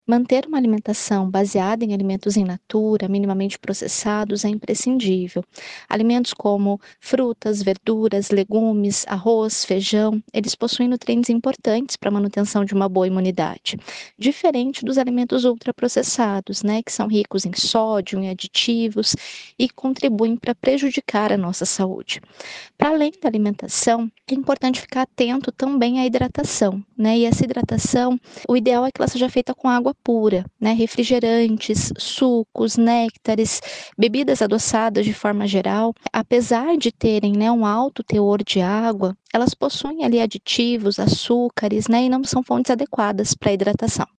Manter uma alimentação baseada em alimentos in natura, minimamente processados, é imprescindível. Alimentos como frutas, verduras, legumes, arroz, feijão, eles possuem nutrientes importantes para a manutenção de uma boa imunidade, diferente dos alimentos ultraprocessados, né, que são ricos em sódio, em aditivos e contribuem para prejudicar a nossa saúde. Para além da alimentação, é importante ficar atento também à hidratação, né? E essa hidratação, o ideal é que ela seja feita com água pura, né? Refrigerantes, sucos, néctares, bebidas adoçadas de forma geral, apesar de terem, né, um alto teor de água, elas possuem ali aditivos, açúcares, né? E não são fontes adequadas para hidratação.